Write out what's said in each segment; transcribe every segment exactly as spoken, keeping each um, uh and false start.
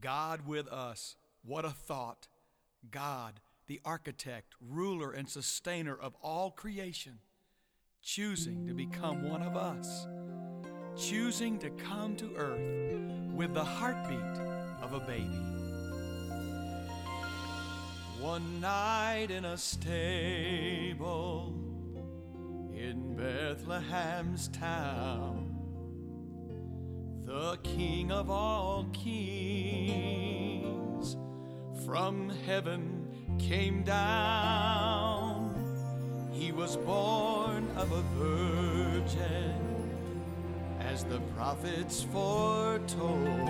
God with us. What a thought. God, the architect, ruler, and sustainer of all creation, choosing to become one of us, choosing to come to earth with the heartbeat of a baby. One night in a stable in Bethlehem's town, the King of all kings from heaven came down. He was born of a virgin, as the prophets foretold.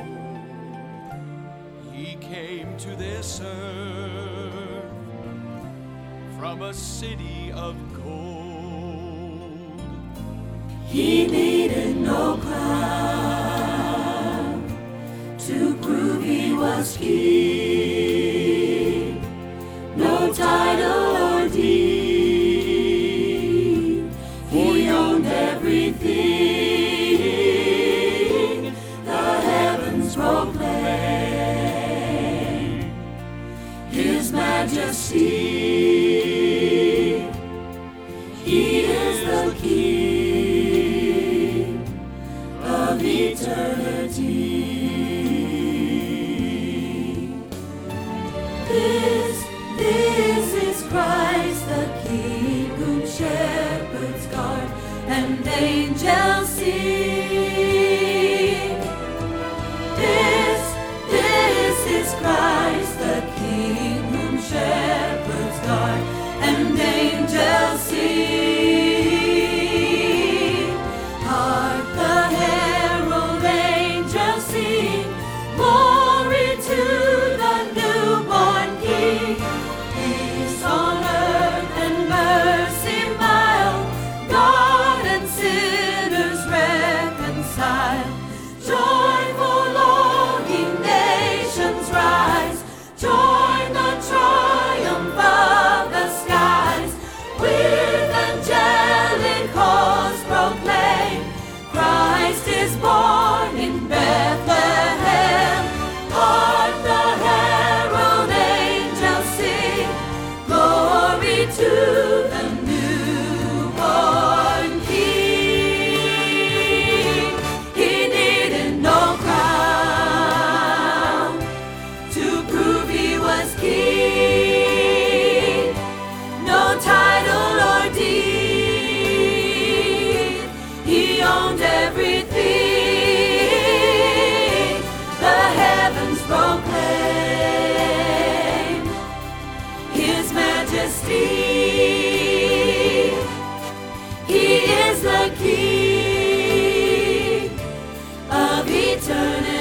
He came to this earth from a city of gold. He needed no crown to prove he was king, no title or deed. He owned everything the heavens proclaim. His majesty, he is the King of eternity. This, this is Christ the King, whom shepherds guard and angels sing. This, this is Christ the King, whom shepherds guard and angels sing. Hark the herald angels sing, glory to the newborn King. Peace on earth and mercy mild, God and sinners reconciled. Joyful longing nations rise, join the triumph of the skies. With angelic hosts proclaim, Christ is born in Bethlehem. Hark the herald angels sing, glory to the newborn King. He needed no crown to prove he was king, no title or deed. He owned everything the heavens proclaim. His majesty, he is the King of eternity.